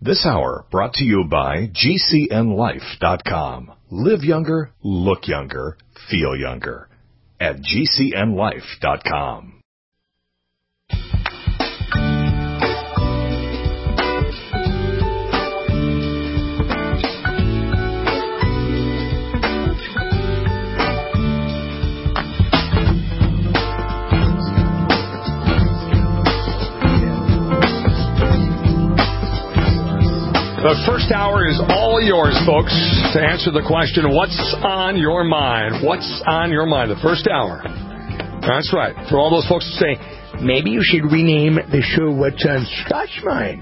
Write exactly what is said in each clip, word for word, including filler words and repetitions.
This hour brought to you by G C N life dot com. Live younger, look younger, feel younger at G C N life dot com. The first hour is all yours, folks, to answer the question, what's on your mind? What's on your mind? The first hour. That's right. For all those folks who say, maybe you should rename the show What's on Scott's Mind.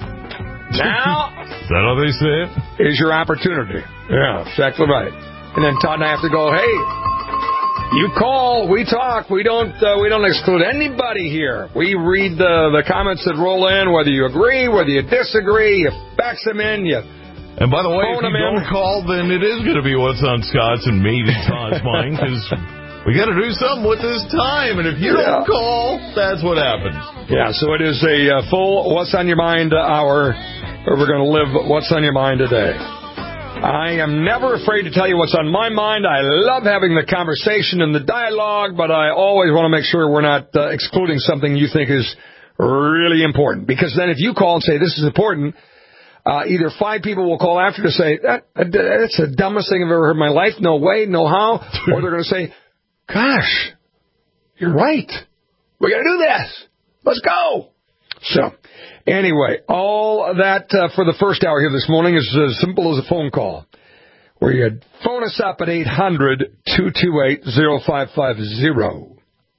Now, is that how they say it? Is your opportunity. Yeah, exactly right. And then Todd and I have to go, hey, you call, we talk, we don't uh, we don't exclude anybody here. We read the, the comments that roll in, whether you agree, whether you disagree, you fax them in, you And by the way, if you don't in. call, then it is going to be what's on Scott's and maybe Todd's mind, because we got to do something with this time, and if you yeah. don't call, that's what happens. Yeah, so it is a uh, full What's on Your Mind hour, where we're going to live What's on Your Mind today. I am never afraid to tell you what's on my mind. I love having the conversation and the dialogue, but I always want to make sure we're not uh, excluding something you think is really important. Because then if you call and say, this is important, uh, either five people will call after to say, that, that's the dumbest thing I've ever heard in my life. No way, no how. Or they're going to say, gosh, you're right. We got to do this. Let's go. So, anyway, all that uh, for the first hour here this morning is as simple as a phone call, where you phone us up at eight hundred, two two eight, oh five five oh.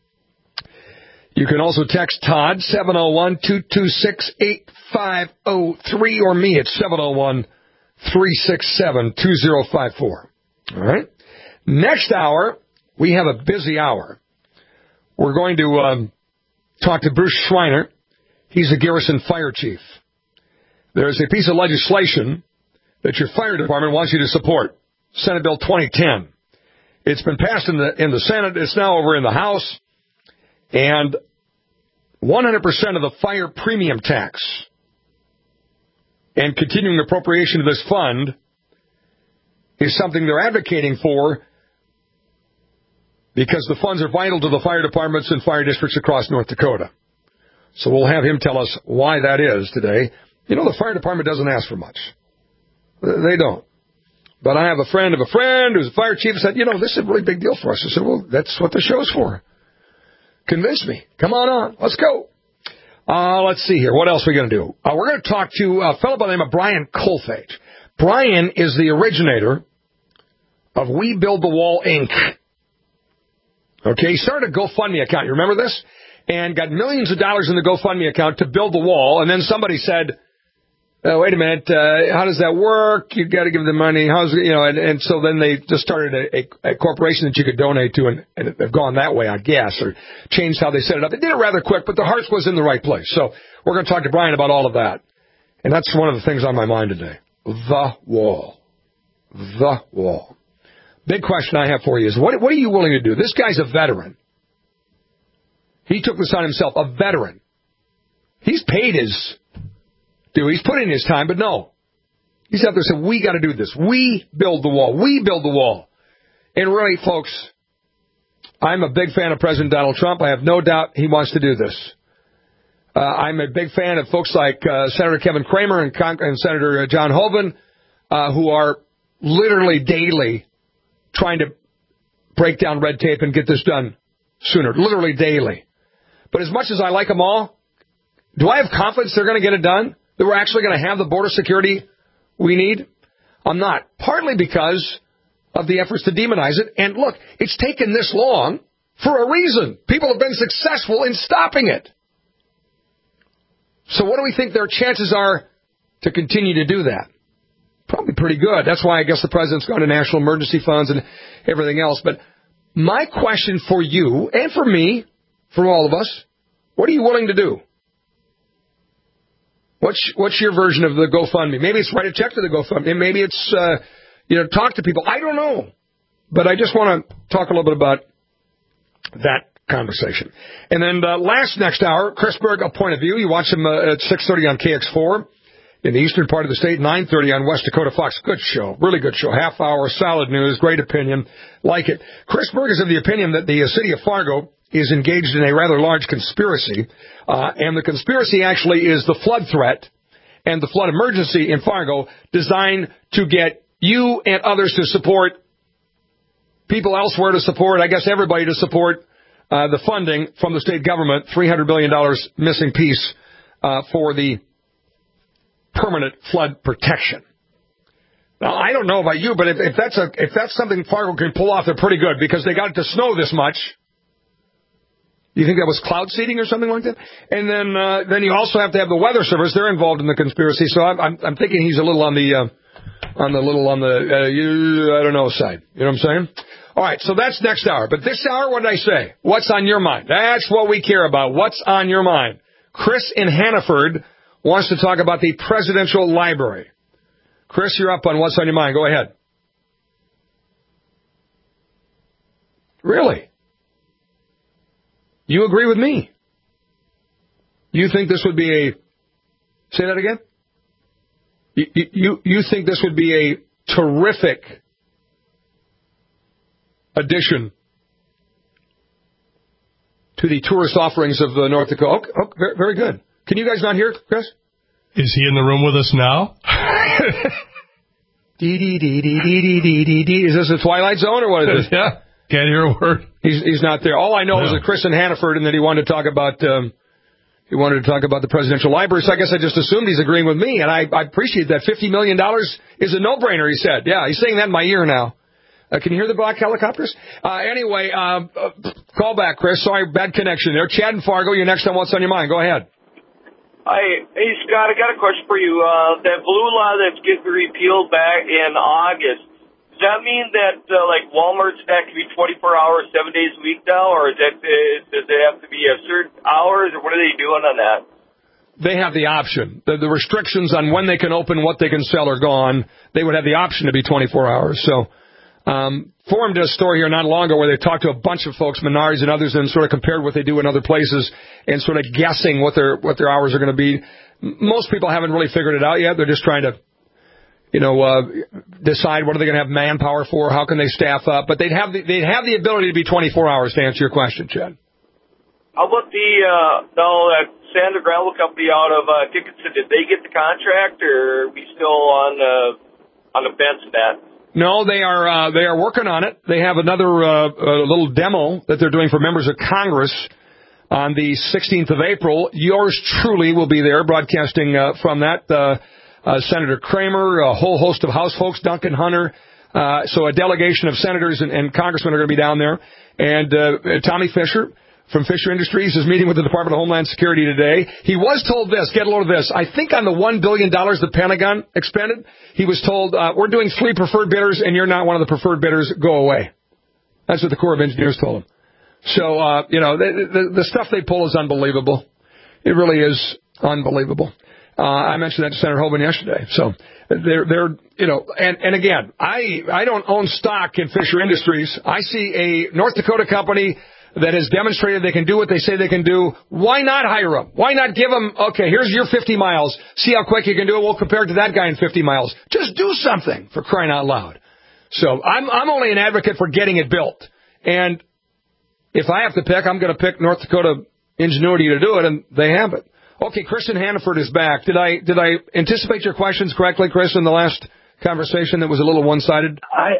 You can also text Todd, seven oh one, two two six, eight five oh three, or me at seven oh one, three six seven, two oh five four. All right? Next hour, we have a busy hour. We're going to um, talk to Bruce Schreiner. He's a Garrison fire chief. There's a piece of legislation that your fire department wants you to support, Senate Bill twenty ten. It's been passed in the in the Senate. It's now over in the House. And one hundred percent of the fire premium tax and continuing appropriation of this fund is something they're advocating for, because the funds are vital to the fire departments and fire districts across North Dakota. So we'll have him tell us why that is today. You know, the fire department doesn't ask for much. They don't. But I have a friend of a friend who's a fire chief who said, you know, this is a really big deal for us. I said, well, that's what the show's for. Convince me. Come on on. Let's go. Uh, let's see here. What else are we going to do? Uh, we're going to talk to a fellow by the name of Brian Kolfage. Brian is the originator of We Build the Wall, Incorporated. Okay, he started a GoFundMe account. You remember this? And got millions of dollars in the GoFundMe account to build the wall. And then somebody said, oh, wait a minute, uh, how does that work? You've got to give them money. How's it, you know, and, and so then they just started a, a, a corporation that you could donate to, and, and they've gone that way, I guess, or changed how they set it up. They did it rather quick, but the heart was in the right place. So we're going to talk to Brian about all of that. And that's one of the things on my mind today. The wall. The wall. Big question I have for you is, what, what are you willing to do? This guy's a veteran. He took this on himself, a veteran. He's paid his due. He's put in his time, but no. He's out there saying, we got to do this. We build the wall. We build the wall. And really, folks, I'm a big fan of President Donald Trump. I have no doubt he wants to do this. Uh, I'm a big fan of folks like uh, Senator Kevin Cramer and, Con- and Senator John Hoeven, uh, who are literally daily trying to break down red tape and get this done sooner. Literally daily. But as much as I like them all, do I have confidence they're going to get it done? That we're actually going to have the border security we need? I'm not. Partly because of the efforts to demonize it. And look, it's taken this long for a reason. People have been successful in stopping it. So what do we think their chances are to continue to do that? Probably pretty good. That's why I guess the president's gone to national emergency funds and everything else. But my question for you, and for me, for all of us, what are you willing to do? What's what's your version of the GoFundMe? Maybe it's write a check to the GoFundMe. Maybe it's, uh, you know, talk to people. I don't know. But I just want to talk a little bit about that conversation. And then uh, last next hour, Chris Berg, A Point of View. You watch him uh, at six thirty on K X four. in the eastern part of the state, nine thirty on West Dakota Fox. Good show. Really good show. Half hour, solid news, great opinion. Like it. Chris Berg is of the opinion that the city of Fargo is engaged in a rather large conspiracy, uh, and the conspiracy actually is the flood threat and the flood emergency in Fargo designed to get you and others to support, people elsewhere to support, I guess everybody to support uh, the funding from the state government, three hundred billion dollars missing piece uh, for the permanent flood protection. Now, I don't know about you, but if, if that's a if that's something Fargo can pull off, they're pretty good because they got it to snow this much. You think that was cloud seeding or something like that? And then uh, then you also have to have the Weather Service. They're involved in the conspiracy. So I'm I'm, I'm thinking he's a little on the uh, on the little on the uh, you, I don't know side. You know what I'm saying? All right. So that's next hour. But this hour, what did I say? What's on your mind? That's what we care about. What's on your mind? Chris in Hannaford wants to talk about the Presidential Library. Chris, you're up on What's on Your Mind. Go ahead. Really? You agree with me? You think this would be a... Say that again? You, you, you think this would be a terrific addition to the tourist offerings of the North Dakota? Oh, oh, very, very good. Can you guys not hear it, Chris? Is he in the room with us now? Dee dee dee dee dee dee dee dee dee. Is this a Twilight Zone or what is this? Yeah, can't hear a word. He's he's not there. All I know no. is that Chris in Hannaford, and that he wanted to talk about um, he wanted to talk about the Presidential Library. So I guess I just assumed he's agreeing with me, and I, I appreciate that. Fifty million dollars is a no-brainer. He said, "Yeah, he's saying that in my ear now." Uh, can you hear the black helicopters? Uh, anyway, uh, uh, call back, Chris. Sorry, bad connection there. Chad and Fargo, you're next on What's on Your Mind. Go ahead. Hi, hey Scott, I got a question for you. Uh, that blue law that's getting repealed back in August, does that mean that uh, like Walmart's that can be twenty-four hours, seven days a week now, or is that uh, does it have to be a certain hours, or what are they doing on that? They have the option. The, the restrictions on when they can open, what they can sell are gone. They would have the option to be twenty-four hours. So, um, Forum did a story here not long ago where they talked to a bunch of folks, Menards and others, and sort of compared what they do in other places and sort of guessing what their what their hours are going to be. Most people haven't really figured it out yet. They're just trying to, you know, uh, decide what are they going to have manpower for, how can they staff up. But they'd have the, they'd have the ability to be twenty-four hours to answer your question, Chad. How about the uh, no that Sand and Gravel Company out of uh, Dickinson? Did they get the contract, or are we still on uh, on the fence of that? No, they are uh, they are working on it. They have another uh, uh, little demo that they're doing for members of Congress on the sixteenth of April. Yours truly will be there broadcasting uh, from that. Uh, uh, Senator Kramer, a whole host of House folks, Duncan Hunter. Uh, so a delegation of senators and, and congressmen are going to be down there. And uh, Tommy Fisher from Fisher Industries is meeting with the Department of Homeland Security today. He was told this, get a load of this, I think on the one billion dollars the Pentagon expended, he was told, uh, we're doing three preferred bidders and you're not one of the preferred bidders, go away. That's what the Corps of Engineers told him. So, uh, you know, the, the, the stuff they pull is unbelievable. It really is unbelievable. Uh, I mentioned that to Senator Hoban yesterday. So they're, they're, you know, and, and again, I, I don't own stock in Fisher Industries. I see a North Dakota company that has demonstrated they can do what they say they can do. Why not hire them? Why not give them, okay, here's your fifty miles. See how quick you can do it. We'll compare it to that guy in fifty miles. Just do something, for crying out loud. So I'm, I'm only an advocate for getting it built. And if I have to pick, I'm going to pick North Dakota Ingenuity to do it, and they have it. Okay, Chris in Hannaford is back. Did I, did I anticipate your questions correctly, Chris, in the last conversation that was a little one-sided? I...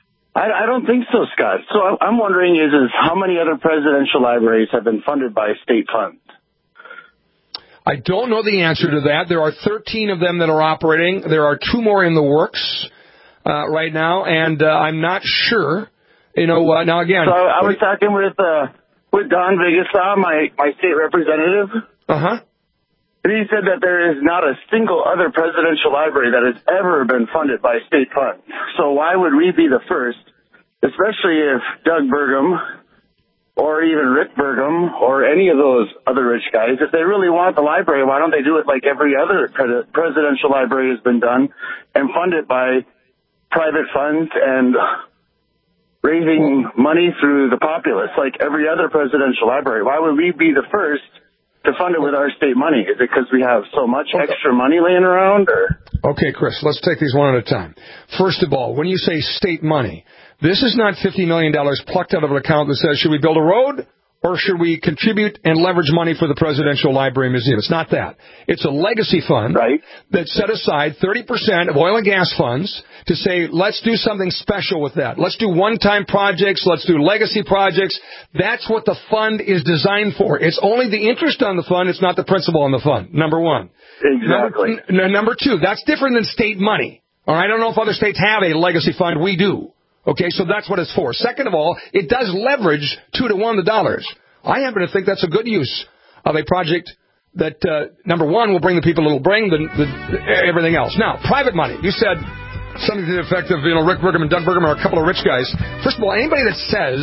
I don't think so, Scott. So I'm wondering is, is how many other presidential libraries have been funded by state funds? I don't know the answer to that. There are thirteen of them that are operating. There are two more in the works uh, right now, and uh, I'm not sure. You know, uh, now again. So I was talking with uh, with Don Vigasaw, my, my state representative. Uh-huh. And he said that there is not a single other presidential library that has ever been funded by state funds. So why would we be the first, especially if Doug Burgum or even Rick Burgum or any of those other rich guys, if they really want the library, why don't they do it like every other pre- presidential library has been done and fund it by private funds and raising money through the populace like every other presidential library? Why would we be the first to fund it with our state money? Is it because we have so much extra money laying around? Or? Okay, Chris, let's take these one at a time. First of all, when you say state money, this is not fifty million dollars plucked out of an account that says, should we build a road or should we contribute and leverage money for the Presidential Library Museum? It's not that. It's a legacy fund right. that set aside thirty percent of oil and gas funds to say, let's do something special with that. Let's do one-time projects. Let's do legacy projects. That's what the fund is designed for. It's only the interest on the fund. It's not the principal on the fund, number one. Exactly. Number, n- number two, that's different than state money. All right, I don't know if other states have a legacy fund. We do. Okay, so that's what it's for. Second of all, it does leverage two to one the dollars. I happen to think that's a good use of a project that, uh, number one, will bring the people it will bring, the, the, the, everything else. Now, private money. You said something to the effect of, you know, Rick Bergman and Doug Bergman are a couple of rich guys. First of all, anybody that says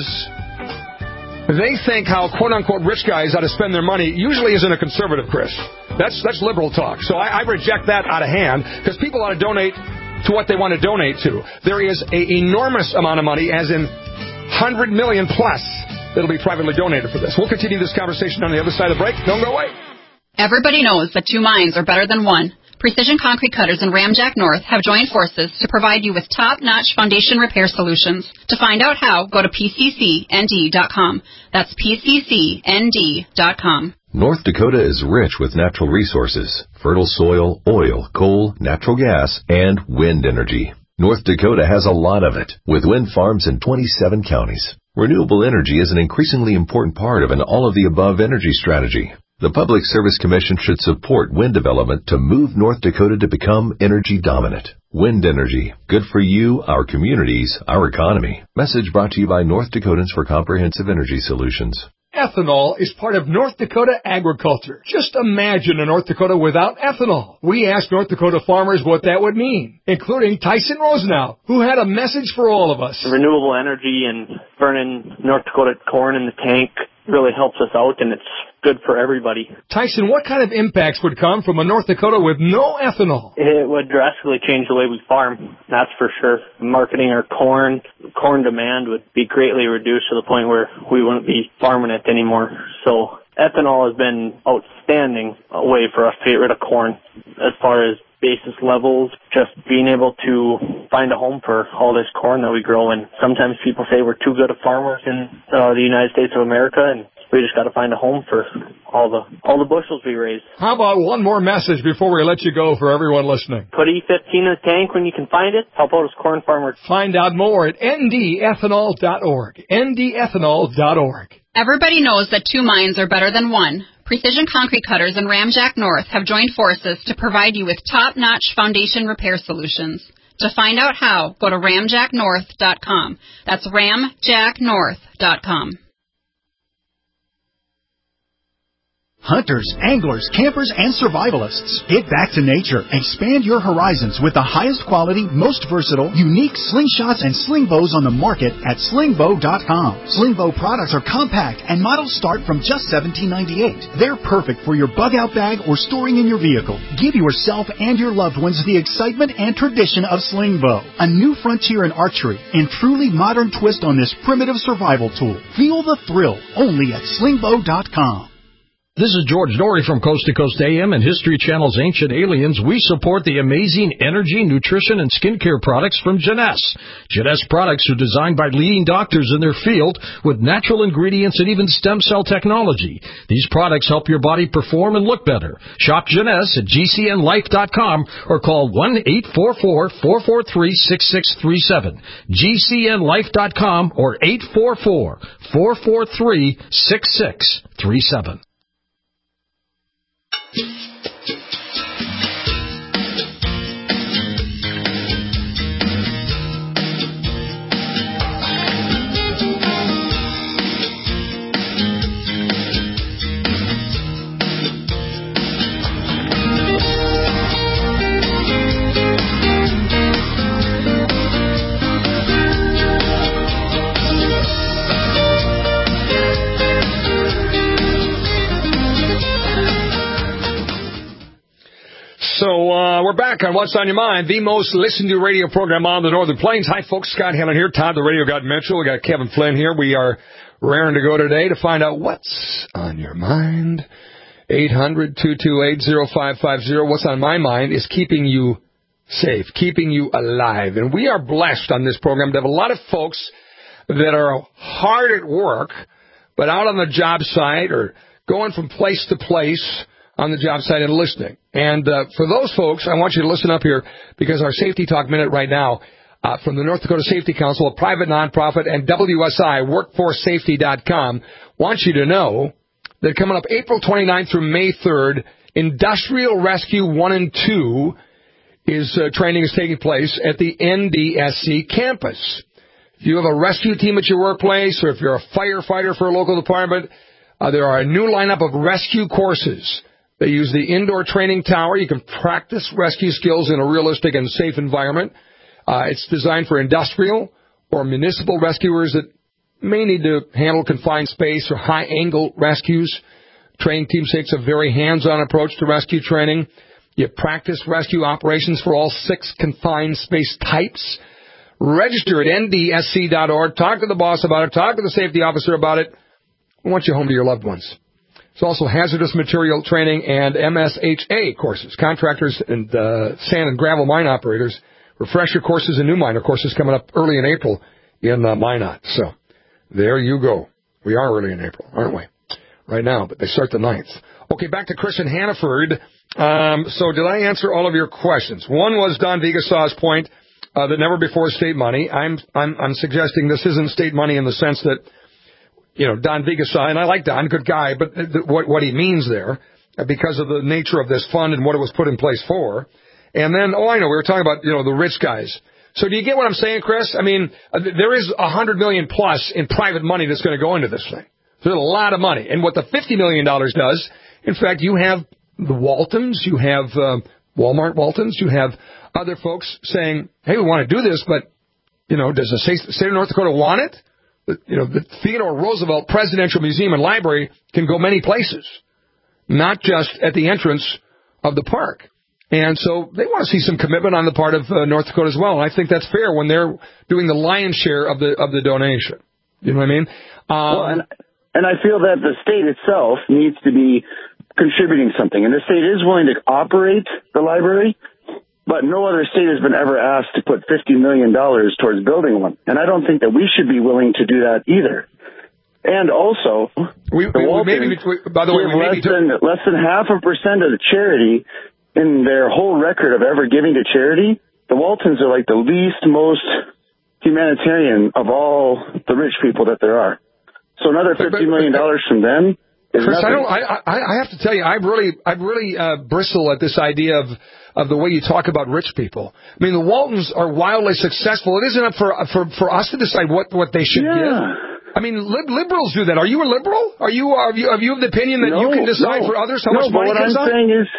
they think how quote-unquote rich guys ought to spend their money usually isn't a conservative, Chris. That's that's liberal talk. So I, I reject that out of hand because people ought to donate to what they want to donate to. There is an enormous amount of money, as in one hundred million plus, that'll be privately donated for this. We'll continue this conversation on the other side of the break. Don't go away. Everybody knows that two minds are better than one. Precision Concrete Cutters and Ramjack North have joined forces to provide you with top-notch foundation repair solutions. To find out how, go to P C C N D dot com. That's P C C N D dot com. North Dakota is rich with natural resources, fertile soil, oil, coal, natural gas, and wind energy. North Dakota has a lot of it, with wind farms in twenty-seven counties. Renewable energy is an increasingly important part of an all-of-the-above energy strategy. The Public Service Commission should support wind development to move North Dakota to become energy dominant. Wind energy. Good for you, our communities, our economy. Message brought to you by North Dakotans for Comprehensive Energy Solutions. Ethanol is part of North Dakota agriculture. Just imagine a North Dakota without ethanol. We asked North Dakota farmers what that would mean, including Tyson Rosenau, who had a message for all of us. Renewable energy and burning North Dakota corn in the tank really helps us out, and it's good for everybody. Tyson, what kind of impacts would come from a North Dakota with no ethanol? It would drastically change the way we farm, that's for sure. Marketing our corn, corn demand would be greatly reduced to the point where we wouldn't be farming it anymore. So ethanol has been outstanding a way for us to get rid of corn as far as basis levels, just being able to find a home for all this corn that we grow. And sometimes people say we're too good of farmers in uh, the United States of America, and we just got to find a home for all the all the bushels we raise. How about one more message before we let you go for everyone listening? Put E fifteen in the tank when you can find it. Help out as corn farmers. Find out more at N D ethanol dot org. N D ethanol dot org. Everybody knows that two minds are better than one. Precision Concrete Cutters and Ramjack North have joined forces to provide you with top-notch foundation repair solutions. To find out how, go to Ramjack North dot com. That's Ramjack North dot com. Hunters, anglers, campers, and survivalists. Get back to nature. Expand your horizons with the highest quality, most versatile, unique slingshots and sling bows on the market at sling bow dot com. Sling bow products are compact and models start from just seventeen ninety-eight. They're perfect for your bug-out bag or storing in your vehicle. Give yourself and your loved ones the excitement and tradition of sling bow. A new frontier in archery and truly modern twist on this primitive survival tool. Feel the thrill only at sling bow dot com. This is George Norrie from Coast to Coast A M and History Channel's Ancient Aliens. We support the amazing energy, nutrition, and skincare products from Jeunesse. Jeunesse products are designed by leading doctors in their field with natural ingredients and even stem cell technology. These products help your body perform and look better. Shop Jeunesse at G C N life dot com or call one eight four four, four four three, six six three seven. G C N life dot com or eight four four, four four three, six six three seven. So, uh, we're back on What's on Your Mind, the most listened to radio program on the Northern Plains. Hi, folks. Scott Hanlon here. Todd, the Radio God Mitchell. We got Kevin Flynn here. We are raring to go today to find out what's on your mind. eight hundred, two two eight, oh five five oh. What's on my mind is keeping you safe, keeping you alive. And we are blessed on this program to have a lot of folks that are hard at work, but out on the job site or going from place to place on the job site and listening. And uh, for those folks, I want you to listen up here, because our Safety Talk Minute right now uh, from the North Dakota Safety Council, a private nonprofit, and W S I, workforce safety dot com, wants you to know that coming up April twenty-ninth through May third, Industrial Rescue one and two is uh, training is taking place at the N D S C campus. If you have a rescue team at your workplace, or if you're a firefighter for a local department, uh, there are a new lineup of rescue courses. They use the indoor training tower. You can practice rescue skills in a realistic and safe environment. Uh, it's designed for industrial or municipal rescuers that may need to handle confined space or high-angle rescues. Training team takes a very hands-on approach to rescue training. You practice rescue operations for all six confined space types. Register at N D S C dot org. Talk to the boss about it. Talk to the safety officer about it. We want you home to your loved ones. There's also hazardous material training and M S H A courses. Contractors and uh, sand and gravel mine operators. Refresher courses and new miner courses coming up early in April in uh, Minot. So there you go. We are early in April, aren't we? Right now, but they start the ninth. Okay, back to Chris in Hannaford. Um, so did I answer all of your questions? One was Don Vigasaw's point uh, that never before state money. I'm, I'm, I'm suggesting this isn't state money in the sense that, you know, Don Vigasaw, and I like Don, good guy, but th- what, what he means there, uh, because of the nature of this fund and what it was put in place for. And then, oh, I know, we were talking about, you know, the rich guys. So do you get what I'm saying, Chris? I mean, uh, there is one hundred million dollars plus in private money that's going to go into this thing. There's a lot of money. And what the fifty million dollars does, in fact, you have the Waltons, you have uh, Walmart Waltons, you have other folks saying, hey, we want to do this, but, you know, does the state of North Dakota want it? You know, the Theodore Roosevelt Presidential Museum and Library can go many places, not just at the entrance of the park. And so they want to see some commitment on the part of uh, North Dakota as well. And I think that's fair when they're doing the lion's share of the of the donation. You know what I mean? Um, well, and, and I feel that the state itself needs to be contributing something. And the state is willing to operate the library, but no other state has been ever asked to put fifty million dollars towards building one. And I don't think that we should be willing to do that either. And also, we, the we, Waltons maybe, by the way, we less, maybe than, less than half a percent of the charity in their whole record of ever giving to charity. The Waltons are like the least most humanitarian of all the rich people that there are. So another fifty million dollars from them is Chris, nothing. I don't. I, I I have to tell you, I really, I really uh, bristle at this idea of of the way you talk about rich people. I mean, the Waltons are wildly successful. It isn't up for for for us to decide what what they should yeah. give. I mean, lib- liberals do that. Are you a liberal? Are you are you, are you of the opinion that no, you can decide no. for others how no, much money but what comes I'm up? saying is,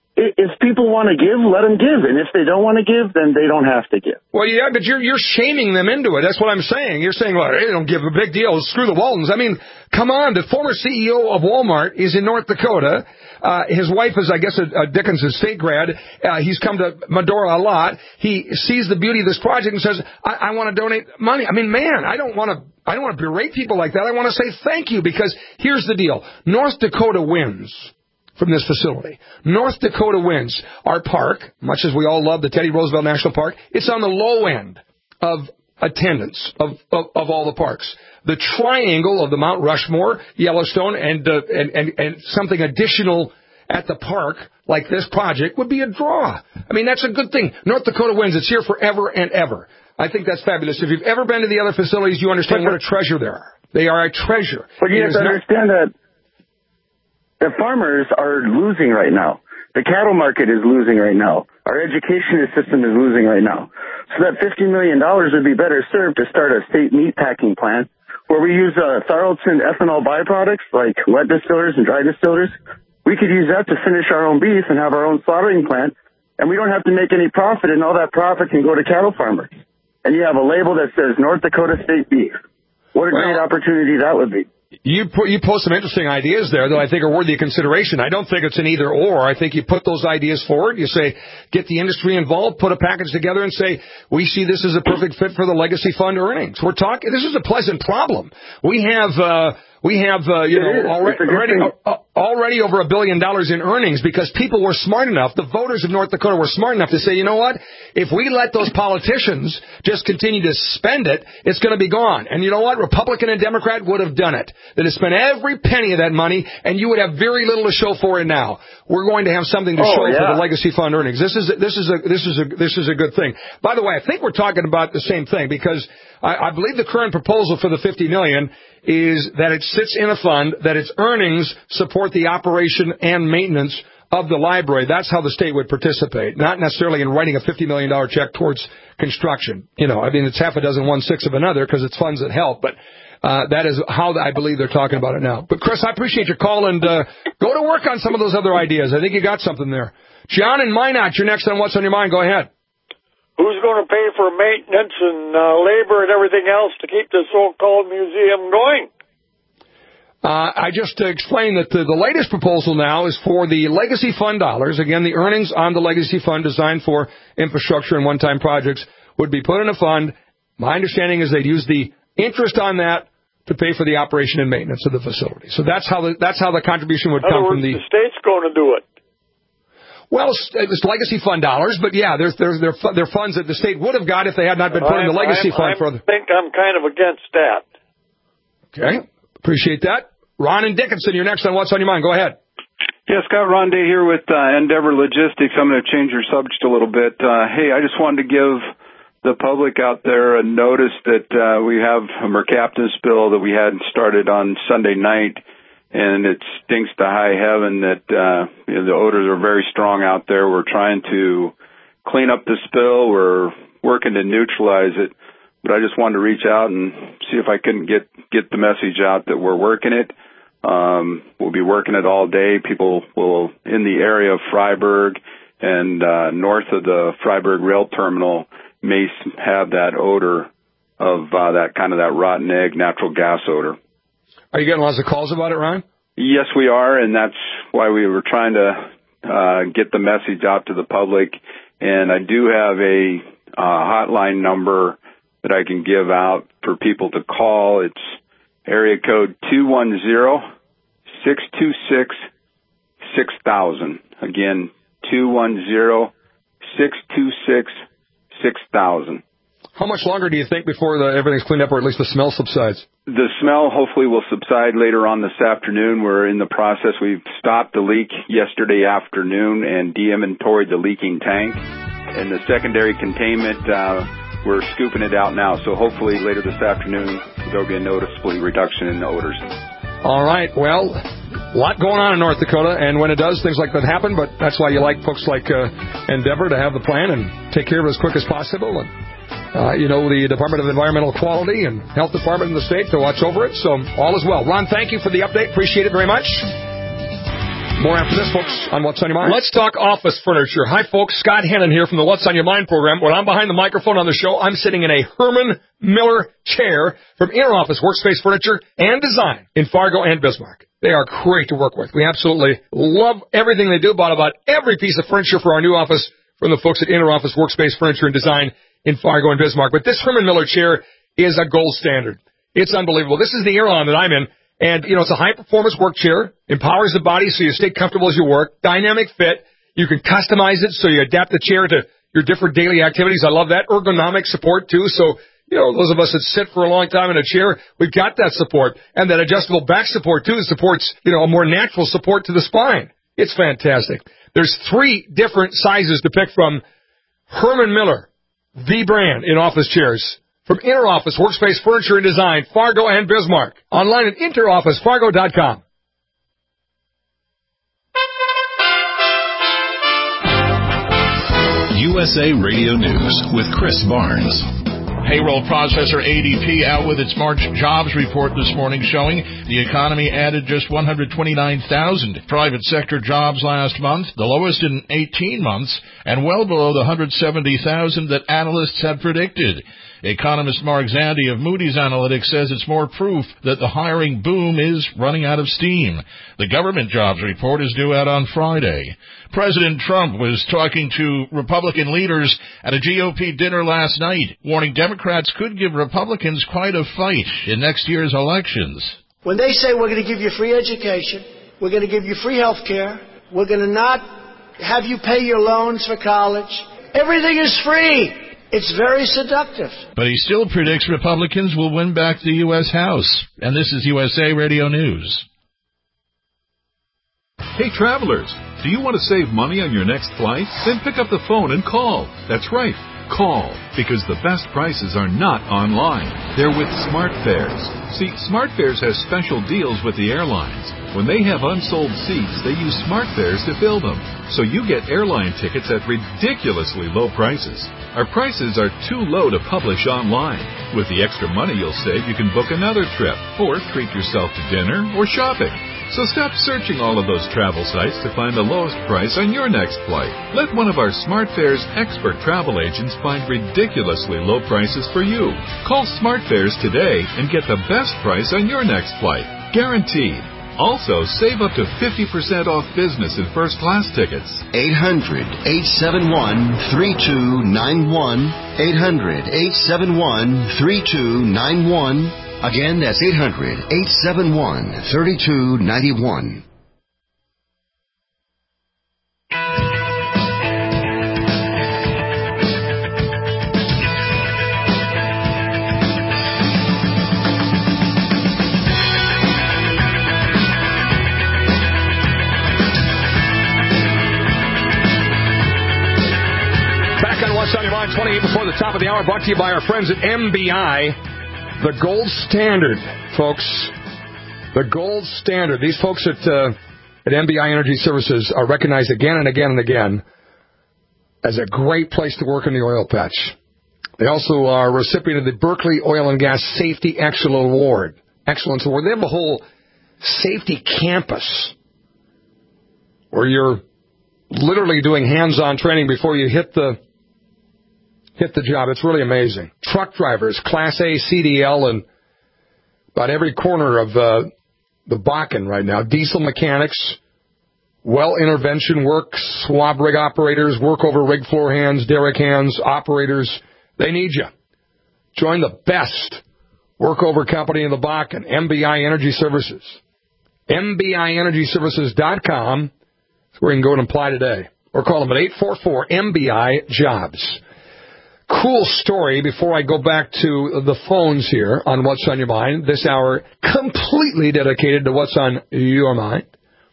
if people want to give, let them give. And if they don't want to give, then they don't have to give. Well, yeah, but you're you're shaming them into it. That's what I'm saying. You're saying, well, they don't give a big deal. Screw the Waltons. I mean, come on. The former C E O of Walmart is in North Dakota. Uh, his wife is, I guess, a, a Dickinson State grad. Uh, he's come to Medora a lot. He sees the beauty of this project and says, I, I want to donate money. I mean, man, I don't want to I don't want to berate people like that. I want to say thank you, because here's the deal. North Dakota wins from this facility. North Dakota wins. Our park, much as we all love the Teddy Roosevelt National Park, it's on the low end of attendance of, of, of all the parks. The triangle of the Mount Rushmore, Yellowstone, and, uh, and, and, and something additional at the park, like this project, would be a draw. I mean, that's a good thing. North Dakota wins. It's here forever and ever. I think that's fabulous. If you've ever been to the other facilities, you understand what a treasure they are. They are a treasure. But you have to not- understand that the farmers are losing right now. The cattle market is losing right now. Our education system is losing right now. So that fifty million dollars would be better served to start a state meat packing plant where we use uh, Tharaldson ethanol byproducts like wet distillers and dry distillers. We could use that to finish our own beef and have our own slaughtering plant, and we don't have to make any profit, and all that profit can go to cattle farmers. And you have a label that says North Dakota State Beef. What a well, great opportunity that would be. You put, you post some interesting ideas there that I think are worthy of consideration. I don't think it's an either or. I think you put those ideas forward. You say, get the industry involved, put a package together and say, we see this as a perfect fit for the legacy fund earnings. We're talking, this is a pleasant problem. We have, uh, we have, uh, you know, already, already, uh, already over a billion dollars in earnings because people were smart enough, the voters of North Dakota were smart enough to say, you know what, if we let those politicians just continue to spend it, it's going to be gone. And you know what, Republican and Democrat would have done it. They'd have spent every penny of that money, and you would have very little to show for it now. We're going to have something to oh, show yeah. for the legacy fund earnings. This is, a, this is a, this is a, this is a good thing. By the way, I think we're talking about the same thing because I, I believe the current proposal for the fifty million dollars is that it sits in a fund, that its earnings support the operation and maintenance of the library. That's how the state would participate, not necessarily in writing a fifty million dollars check towards construction. You know, I mean, it's half a dozen, one-sixth of another because it's funds that help, but uh, that is how I believe they're talking about it now. But, Chris, I appreciate your call, and uh, go to work on some of those other ideas. I think you got something there. John in Minot, you're next on What's on Your Mind. Go ahead. Who's going to pay for maintenance and uh, labor and everything else to keep the so-called museum going? Uh, I just explained that the, the latest proposal now is for the legacy fund dollars. Again, the earnings on the legacy fund designed for infrastructure and one-time projects would be put in a fund. My understanding is they'd use the interest on that to pay for the operation and maintenance of the facility. So that's how the, that's how the contribution would In other come words, from the... the state's going to do it. Well, it's legacy fund dollars, but yeah, there's there's there are funds that the state would have got if they had not been put in the legacy I'm, fund. I'm, for the... I think I'm kind of against that. Okay, appreciate that. Ron and Dickinson, you're next on What's on Your Mind. Go ahead. Yeah, Scott Ron Day here with uh, Endeavor Logistics. I'm going to change your subject a little bit. Uh, hey, I just wanted to give the public out there a notice that uh, we have a Mercaptan spill that we had started on Sunday night. And it stinks to high heaven that uh, you know, the odors are very strong out there. We're trying to clean up the spill. We're working to neutralize it. But I just wanted to reach out and see if I couldn't get, get the message out that we're working it. Um, we'll be working it all day. People will, in the area of Freiburg and uh, north of the Freiburg rail terminal, may have that odor of uh, that kind of that rotten egg natural gas odor. Are you getting lots of calls about it, Ryan? Yes, we are, and that's why we were trying to uh, get the message out to the public. And I do have a uh, hotline number that I can give out for people to call. It's area code two one zero, six two six, six thousand. Again, two one zero, six two six, six thousand. How much longer do you think before the, everything's cleaned up, or at least the smell subsides? The smell hopefully will subside later on this afternoon. We're in the process. We've stopped the leak yesterday afternoon and de-inventoried the leaking tank. And the secondary containment, uh, we're scooping it out now. So hopefully later this afternoon, there'll be a noticeable reduction in the odors. All right. Well, a lot going on in North Dakota, and when it does, things like that happen. But that's why you like folks like uh, Endeavor to have the plan and take care of it as quick as possible. And Uh, you know, the Department of Environmental Quality and Health Department in the state to watch over it. So all is well. Ron, thank you for the update. Appreciate it very much. More after this, folks, on What's on Your Mind. Let's talk office furniture. Hi, folks. Scott Hannon here from the What's on Your Mind program. When I'm behind the microphone on the show, I'm sitting in a Herman Miller chair from Inner Office Workspace Furniture and Design in Fargo and Bismarck. They are great to work with. We absolutely love everything they do. Bought about every piece of furniture for our new office from the folks at Inner Office Workspace Furniture and Design in Fargo and Bismarck. But this Herman Miller chair is a gold standard. It's unbelievable. This is the Airlawn that I'm in. And, you know, it's a high-performance work chair, empowers the body so you stay comfortable as you work, dynamic fit. You can customize it so you adapt the chair to your different daily activities. I love that. Ergonomic support, too. So, you know, those of us that sit for a long time in a chair, we've got that support. And that adjustable back support, too, supports, you know, a more natural support to the spine. It's fantastic. There's three different sizes to pick from. Herman Miller, the brand in office chairs. From Inner Office Workspace Furniture and Design, Fargo and Bismarck. Online at inter office fargo dot com. U S A Radio News with Chris Barnes. Payroll processor A D P out with its March jobs report this morning showing the economy added just one hundred twenty-nine thousand private sector jobs last month, the lowest in eighteen months, and well below the one hundred seventy thousand that analysts had predicted. Economist Mark Zandi of Moody's Analytics says it's more proof that the hiring boom is running out of steam. The government jobs report is due out on Friday. President Trump was talking to Republican leaders at a G O P dinner last night, warning Democrats could give Republicans quite a fight in next year's elections. When they say we're going to give you free education, we're going to give you free health care, we're going to not have you pay your loans for college, everything is free. It's very seductive. But he still predicts Republicans will win back the U S House. And this is U S A Radio News. Hey, travelers, do you want to save money on your next flight? Then pick up the phone and call. That's right, call, because the best prices are not online. They're with SmartFares. See, SmartFares has special deals with the airlines. When they have unsold seats, they use SmartFares to fill them. So you get airline tickets at ridiculously low prices. Our prices are too low to publish online. With the extra money you'll save, you can book another trip, or treat yourself to dinner or shopping. So stop searching all of those travel sites to find the lowest price on your next flight. Let one of our SmartFares expert travel agents find ridiculously low prices for you. Call SmartFares today and get the best price on your next flight. Guaranteed. Also, save up to fifty percent off business and first class tickets. eight hundred, eight seven one, three two nine one. eight hundred, eight seven one, three two nine one. Again, that's eight hundred, eight seven one, three two nine one. Back on What's on Your Mind, twenty-eight before the top of the hour, brought to you by our friends at M B I. The gold standard, folks. The gold standard. These folks at uh, at M B I Energy Services are recognized again and again and again as a great place to work in the oil patch. They also are a recipient of the Berkeley Oil and Gas Safety Excellence Award. Excellence Award. They have a whole safety campus where you're literally doing hands-on training before you hit the hit the job. It's really amazing. Truck drivers, Class A, C D L, and about every corner of uh, the Bakken right now. Diesel mechanics, well intervention work, swab rig operators, work over rig floor hands, derrick hands, operators. They need you. Join the best work over company in the Bakken, M B I Energy Services. M B I Energy Services dot com is where you can go and apply today. Or call them at eight four four M B I jobs. Cool story before I go back to the phones here on What's on Your Mind. This hour completely dedicated to What's on Your Mind.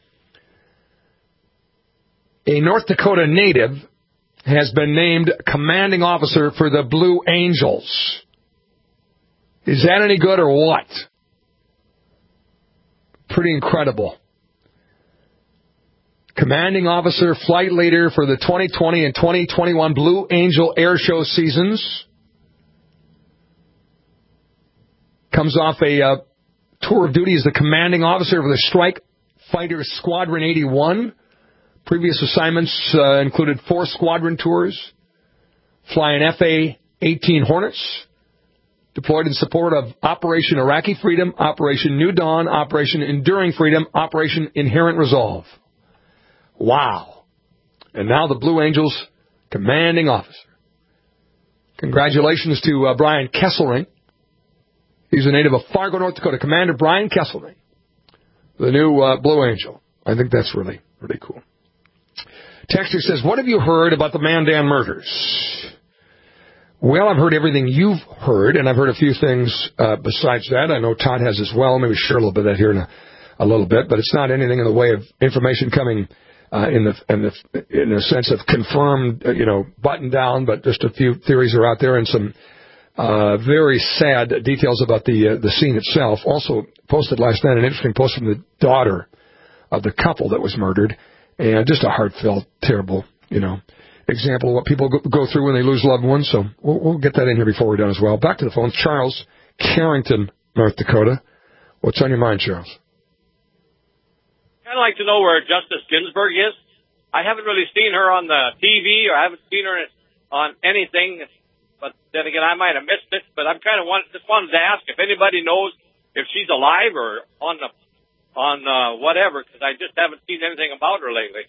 A North Dakota native has been named commanding officer for the Blue Angels. Is that any good or what? Pretty incredible. Commanding officer, flight leader for the twenty twenty and twenty twenty-one Blue Angel Air Show seasons. Comes off a uh, tour of duty as the commanding officer of the Strike Fighter Squadron eighty-one. Previous assignments uh, included four squadron tours, flying F A eighteen Hornets, deployed in support of Operation Iraqi Freedom, Operation New Dawn, Operation Enduring Freedom, Operation Inherent Resolve. Wow. And now the Blue Angels commanding officer. Congratulations to uh, Brian Kesselring. He's a native of Fargo, North Dakota. Commander Brian Kesselring, the new uh, Blue Angel. I think that's really, really cool. Texter says, what have you heard about the Mandan murders? Well, I've heard everything you've heard, and I've heard a few things uh, besides that. I know Todd has as well. Maybe share a little bit of that here in a, a little bit, but it's not anything in the way of information coming Uh, in the in the in a sense of confirmed, uh, you know, buttoned down, but just a few theories are out there and some uh, very sad details about the uh, the scene itself. Also posted last night an interesting post from the daughter of the couple that was murdered, and just a heartfelt, terrible, you know, example of what people go, go through when they lose loved ones. So we'll, we'll get that in here before we're done as well. Back to the phone, Charles, Carrington, North Dakota. What's on your mind, Charles? I'd like to know where Justice Ginsburg is. I haven't really seen her on the T V, or I haven't seen her on anything. but then again, I might have missed it. But I'm kind of want, just wanted to ask if anybody knows if she's alive or on the on uh, whatever, because I just haven't seen anything about her lately.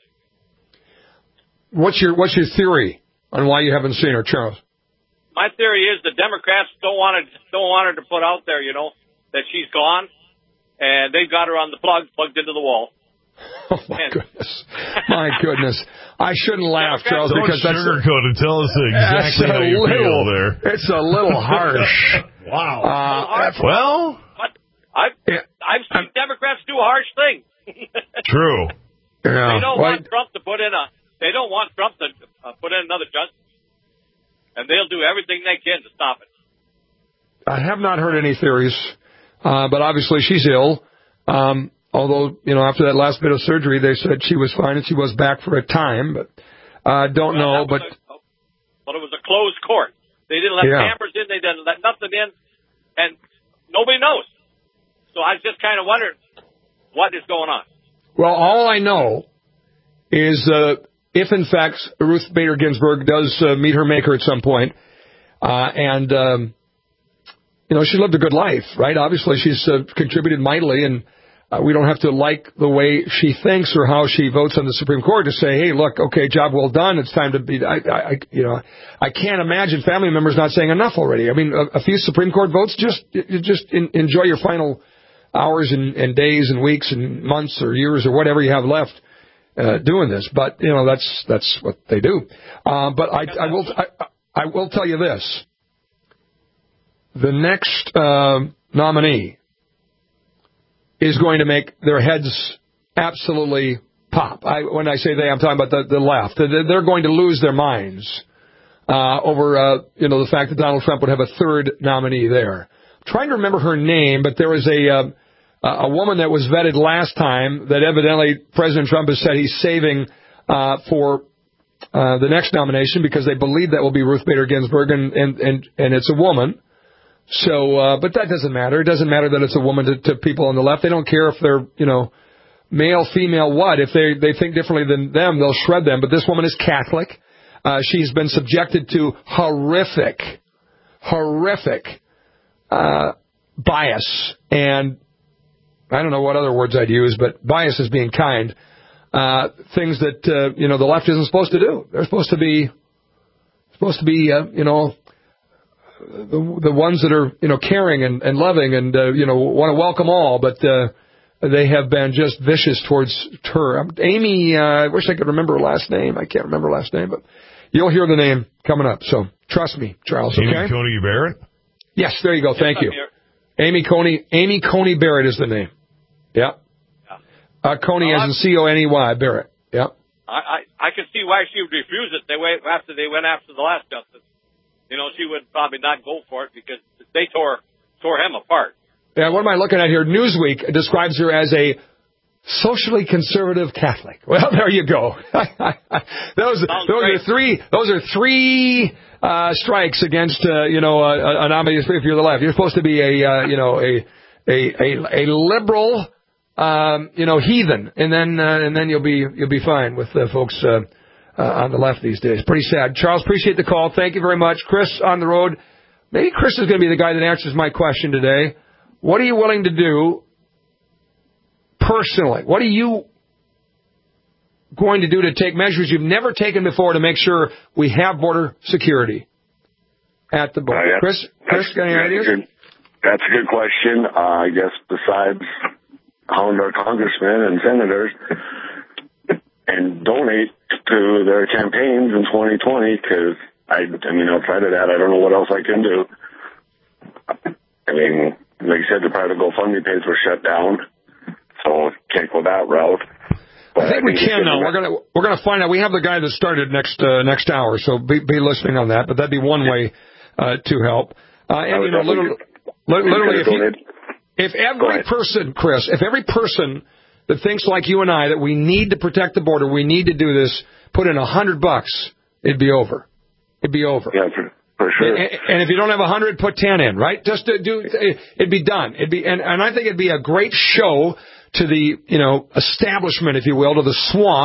What's your What's your theory on why you haven't seen her, Charles? My theory is the Democrats don't want to don't want her to put out there, you know, that she's gone, and they've got her on the plug, plugged into the wall. Oh, my and, goodness. My goodness. I shouldn't laugh, Charles, don't because that's... sugarcoat it. Tell us exactly how you little, feel there. It's a little harsh. Wow. Uh, harsh. Well... But I've, yeah, I've seen I'm, Democrats do harsh things. True. Yeah. They don't well, want Trump to put in a... They don't want Trump to uh, put in another justice. And they'll do everything they can to stop it. I have not heard any theories, uh, but obviously she's ill. Um... Although, you know, after that last bit of surgery, they said she was fine and she was back for a time, but I uh, don't well, know. But a, but it was a closed court. They didn't let yeah. cameras in. They didn't let nothing in, and nobody knows. So I just kind of wondered what is going on. Well, all I know is uh, if, in fact, Ruth Bader Ginsburg does uh, meet her maker at some point, uh, and, um, you know, she lived a good life, right? Obviously, she's uh, contributed mightily, and Uh, we don't have to like the way she thinks or how she votes on the Supreme Court to say, hey, look, okay, job well done. It's time to be, I, I, you know, I can't imagine family members not saying enough already. I mean, a, a few Supreme Court votes, just, you just in, enjoy your final hours and, and days and weeks and months or years or whatever you have left, uh, doing this. But, you know, that's, that's what they do. Uh, but I, I will, I, I will tell you this. The next, uh, nominee is going to make their heads absolutely pop. I, when I say they, I'm talking about the, the left. They're going to lose their minds uh, over, uh, you know, the fact that Donald Trump would have a third nominee there. I'm trying to remember her name, but there was a uh, a woman that was vetted last time that evidently President Trump has said he's saving uh, for uh, the next nomination because they believe that will be Ruth Bader Ginsburg, and and and, and it's a woman. So, uh, but that doesn't matter. It doesn't matter that it's a woman to, to people on the left. They don't care if they're, you know, male, female, what. If they, they think differently than them, they'll shred them. But this woman is Catholic. Uh, she's been subjected to horrific, horrific, uh, bias. And I don't know what other words I'd use, but bias is being kind. Uh, things that, uh, you know, the left isn't supposed to do. They're supposed to be, supposed to be, uh, you know, The, the ones that are, you know, caring and, and loving and, uh, you know, want to welcome all, but uh, they have been just vicious towards her. Um, Amy, uh, I wish I could remember her last name. I can't remember her last name, but you'll hear the name coming up. So trust me, Charles, okay? Amy Coney Barrett? Yes, there you go. Yes, Thank I'm you. here. Amy Coney, Amy Coney Barrett is the name. Yeah. yeah. Uh, Coney well, as in C O N E Y, Barrett. Yeah. I, I, I can see why she would refuse it. They went after they went after the last justice. You know, she would probably not go for it because they tore tore him apart. Yeah, what am I looking at here? Newsweek describes her as a socially conservative Catholic. Well, there you go. those Sounds those great. are three those are three uh, strikes against uh, you know a, a nominee. If you're the left, you're supposed to be a uh, you know a a a, a liberal um, you know heathen, and then uh, and then you'll be you'll be fine with uh, folks. Uh, Uh, on the left these days. Pretty sad. Charles, appreciate the call. Thank you very much. Chris on the road. Maybe Chris is going to be the guy that answers my question today. What are you willing to do personally? What are you going to do to take measures you've never taken before to make sure we have border security at the border? Uh, yeah. Chris, Chris, got any that's ideas? A good, that's a good question. Uh, I guess besides hound our congressmen and senators and donate to their campaigns in twenty twenty, because I, I mean, outside of that, I don't know what else I can do. I mean, like you said, the private GoFundMe page were shut down, so can't go that route. But I think we can now. We're gonna we're gonna find out. We have the guy that started next uh, next hour, so be, be listening on that. But that'd be one way uh, to help. Uh, and you know, literally, literally, if, you, if every person, Chris, if every person that thinks like you and I that we need to protect the border, we need to do this, put in a hundred bucks, it'd be over. It'd be over. Yeah, for, for sure. And, and if you don't have a hundred, put ten in, right? Just to do, it'd be done. It'd be, and, and I think it'd be a great show to the, you know, establishment, if you will, to the swamp,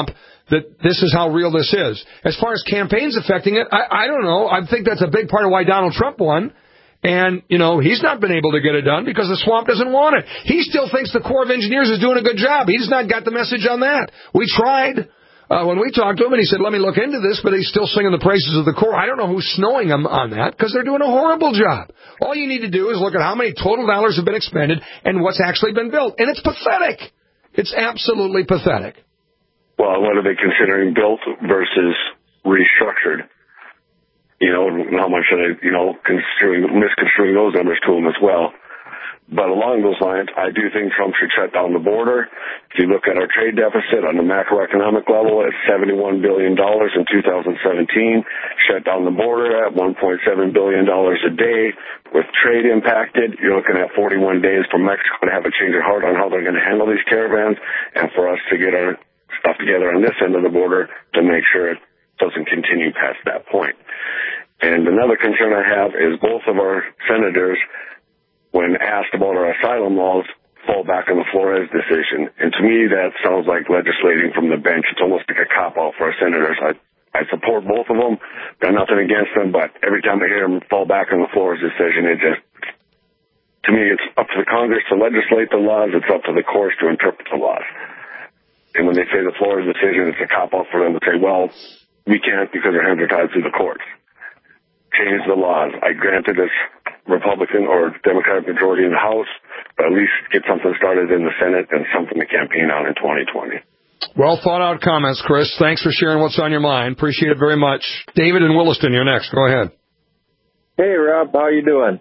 that this is how real this is. As far as campaigns affecting it, I, I don't know. I think that's a big part of why Donald Trump won. And, you know, he's not been able to get it done because the swamp doesn't want it. He still thinks the Corps of Engineers is doing a good job. He's not got the message on that. We tried. Uh, when we talked to him, and he said, let me look into this, but he's still singing the praises of the Corps. I don't know who's snowing him on that, because they're doing a horrible job. All you need to do is look at how many total dollars have been expended and what's actually been built. And it's pathetic. It's absolutely pathetic. Well, what are they considering built versus restructured? You know, and how much are they, you know, construing, misconstruing those numbers to them as well? But along those lines, I do think Trump should shut down the border. If you look at our trade deficit on the macroeconomic level, it's seventy-one billion dollars in two thousand seventeen. Shut down the border at one point seven billion dollars a day. With trade impacted, you're looking at forty-one days for Mexico to have a change of heart on how they're going to handle these caravans, and for us to get our stuff together on this end of the border to make sure it doesn't continue past that point. And another concern I have is both of our senators, when asked about our asylum laws, fall back on the Flores decision. And to me, that sounds like legislating from the bench. It's almost like a cop-out for our senators. I, I support both of them. Got nothing against them, but every time I hear them fall back on the Flores decision, it just, to me, it's up to the Congress to legislate the laws. It's up to the courts to interpret the laws. And when they say the Flores decision, it's a cop-out for them to say, well, we can't because our hands are tied through the courts. Change the laws. I granted this Republican or Democratic majority in the House, but at least get something started in the Senate and something to campaign on in twenty twenty. Well thought out comments, Chris. Thanks for sharing what's on your mind. Appreciate it very much. David in Williston, you're next. Go ahead. Hey, Rob. How you doing?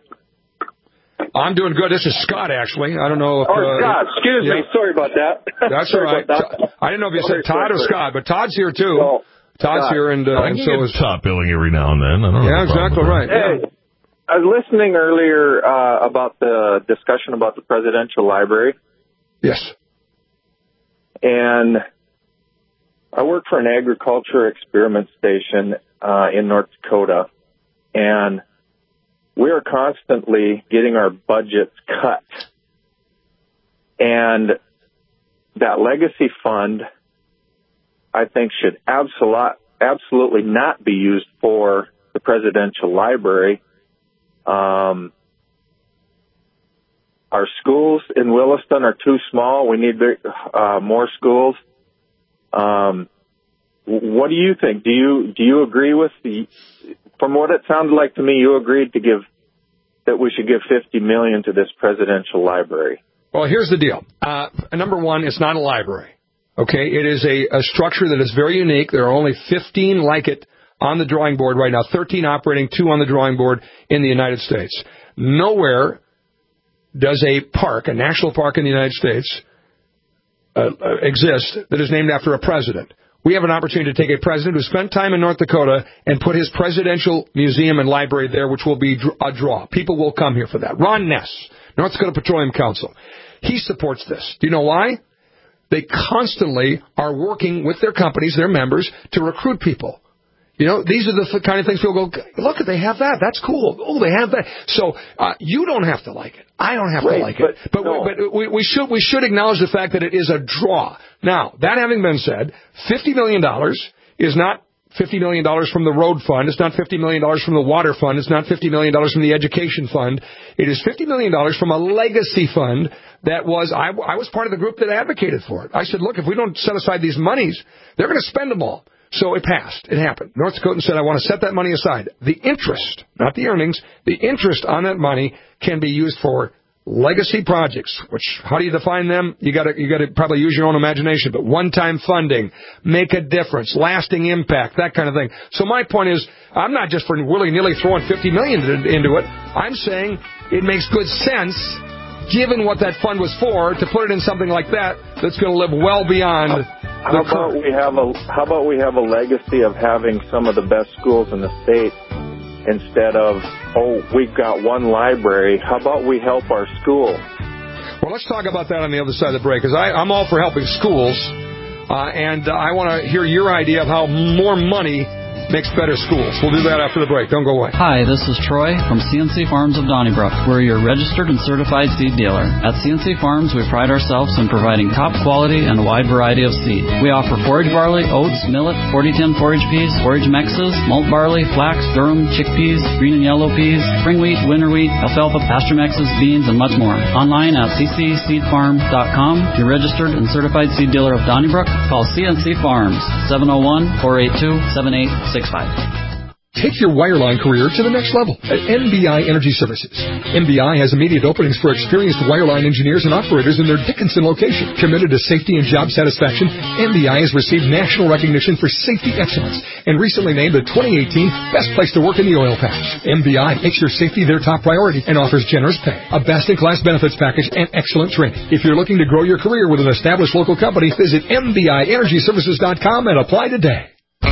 I'm doing good. This is Scott, actually. I don't know if... Oh, uh, Scott. Excuse yeah. me. Sorry about that. That's all right. That. I didn't know if you sorry, said Todd sorry, or sorry. Scott, but Todd's here, too. No. Todd's Scott. here, and, uh, I and can so get is... top billing every now and then. I don't know. Yeah, exactly right. Hey, Yeah. I was listening earlier uh, about the discussion about the presidential library. Yes. And I work for an agriculture experiment station uh, in North Dakota, and we are constantly getting our budgets cut. And that legacy fund, I think, should absolute, absolutely not be used for the presidential library. Um, our schools in Williston are too small. We need uh, more schools. Um, what do you think? Do you do you agree with the? From what it sounded like to me, you agreed to give that we should give fifty million to this presidential library. Well, here's the deal. Uh, number one, it's not a library. Okay, it is a, a structure that is very unique. There are only fifteen like it on the drawing board right now, thirteen operating, two on the drawing board in the United States. Nowhere does a park, a national park in the United States, uh, uh, exist that is named after a president. We have an opportunity to take a president who spent time in North Dakota and put his presidential museum and library there, which will be a draw. People will come here for that. Ron Ness, North Dakota Petroleum Council. He supports this. Do you know why? They constantly are working with their companies, their members, to recruit people. You know, these are the kind of things people go, look, they have that. That's cool. Oh, they have that. So uh, you don't have to like it. I don't have Wait, to like but, it. But, no. we, but we, we should we should acknowledge the fact that it is a draw. Now, that having been said, fifty million dollars is not fifty million dollars from the road fund. It's not fifty million dollars from the water fund. It's not fifty million dollars from the education fund. It is fifty million dollars from a legacy fund that was, I, I was part of the group that advocated for it. I said, look, if we don't set aside these monies, they're going to spend them all. So it passed. It happened. North Dakotans said, I want to set that money aside. The interest, not the earnings, the interest on that money can be used for legacy projects, which, how do you define them? You gotta, you gotta probably use your own imagination, but one-time funding, make a difference, lasting impact, that kind of thing. So my point is, I'm not just for willy-nilly throwing fifty million dollars into it. I'm saying it makes good sense, given what that fund was for, to put it in something like that that's going to live well beyond How about we have a How about we have a legacy of having some of the best schools in the state instead of, oh, we've got one library. How about we help our school? Well, let's talk about that on the other side of the break, because I'm all for helping schools, uh, and uh, I want to hear your idea of how more money makes better schools. We'll do that after the break. Don't go away. Hi, this is Troy from C N C Farms of Donnybrook. We're your registered and certified seed dealer. At C N C Farms, we pride ourselves in providing top quality and a wide variety of seed. We offer forage barley, oats, millet, forty ten forage peas, forage mexes, malt barley, flax, durum, chickpeas, green and yellow peas, spring wheat, winter wheat, alfalfa, pasture mexes, beans, and much more. Online at c c seed farm dot com. Your registered and certified seed dealer of Donnybrook. Call C N C Farms, seven oh one, four eight two, seven eight six five. Take your wireline career to the next level at N B I Energy Services. N B I has immediate openings for experienced wireline engineers and operators in their Dickinson location. Committed to safety and job satisfaction, N B I has received national recognition for safety excellence and recently named the twenty eighteen Best Place to Work in the Oil Patch. N B I makes your safety their top priority and offers generous pay, a best-in-class benefits package, and excellent training. If you're looking to grow your career with an established local company, visit M B I energy services dot com and apply today.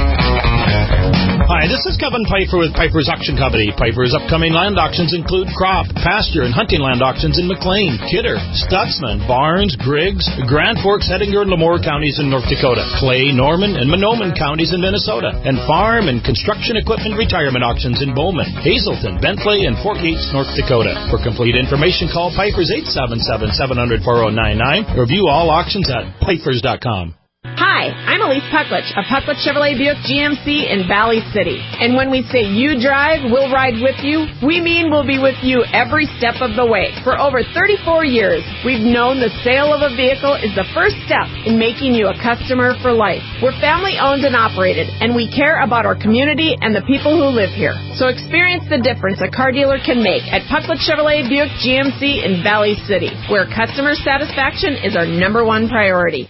Hi, this is Kevin Piper with Piper's Auction Company. Piper's upcoming land auctions include crop, pasture, and hunting land auctions in McLean, Kidder, Stutzman, Barnes, Griggs, Grand Forks, Hettinger, and Lemoore counties in North Dakota, Clay, Norman, and Mahnomen counties in Minnesota, and farm and construction equipment retirement auctions in Bowman, Hazelton, Bentley, and Fort Yates, North Dakota. For complete information, call Piper's eight seven seven, seven hundred, four oh nine nine or view all auctions at pipers dot com. Hi, I'm Elise Pucklich of Pucklich Chevrolet Buick G M C in Valley City. And when we say you drive, we'll ride with you, we mean we'll be with you every step of the way. For over thirty-four years, we've known the sale of a vehicle is the first step in making you a customer for life. We're family owned and operated, and we care about our community and the people who live here. So experience the difference a car dealer can make at Pucklich Chevrolet Buick G M C in Valley City, where customer satisfaction is our number one priority.